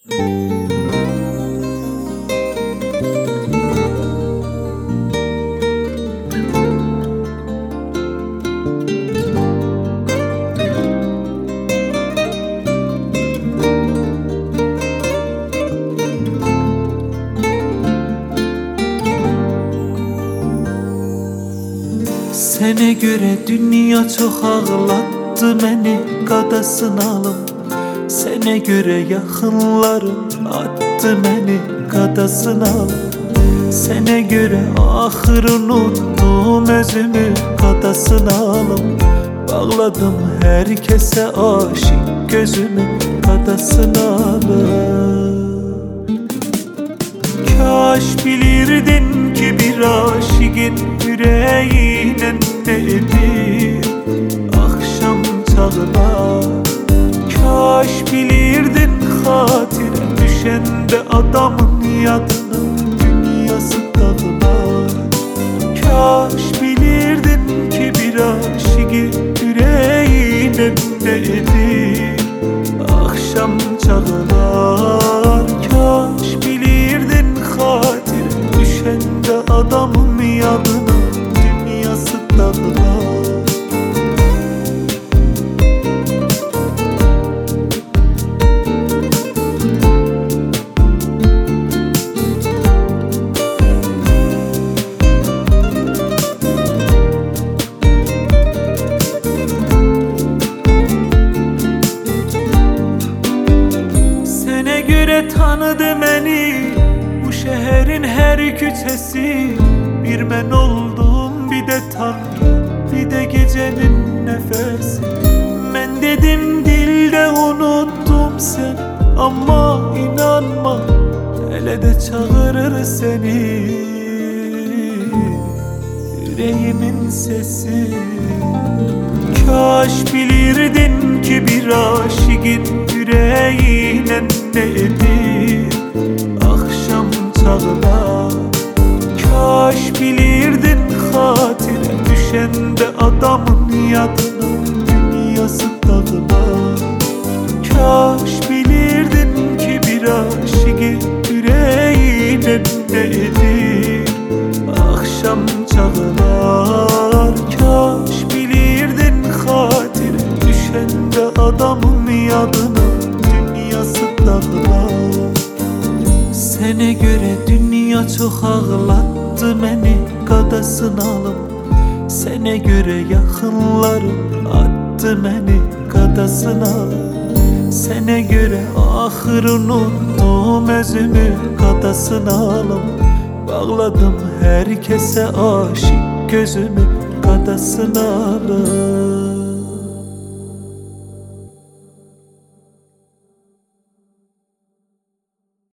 Sene göre dünya çok ağlattı beni, qadasın alım. Sene göre yaxınlarım attı beni, qadasın alım. Sene göre axır unuttum özümü, qadasın alım. Bağladım herkese aşık gözümü, qadasın alım. Kaş bilirdin ki bir aşıkın yüreğine nedir akşam çağına. Kaş bilirdin hatire düşende adamın yadına, dünyası dağılar. Kaş bilirdin ki bir aşıkın yüreğine nedir akşam çağlar. Kaş bilirdin hatire düşende adamın yadına, dünyası dağılar. Sene göre tanıdı beni bu şehrin her küçesi. Bir ben oldum, bir de Tanrı, bir de gecenin nefesi. Ben dedim dilde unuttum seni, ama inanma hele de çağırır seni yüreğimin sesi. Kaş bilirdin ki bir aşıkın yüreğine nedir akşam çağına. Kaş bilirdin hatire düşende adamın yadına, dünyası dağılar. Kaş bilirdin ki bir aşıkın yüreğine nedir akşam çağlar. Kaş bilirdin hatire düşende adamın yadına, dünyası dağılar. Sene göre dünya çok ağlattı beni, qadasın alım. Sene göre yaxınlarım attı beni, qadasın alım. Sene göre axır unuttum özümü, qadasın alım. Bağladım herkese aşık gözümü, qadasın alım.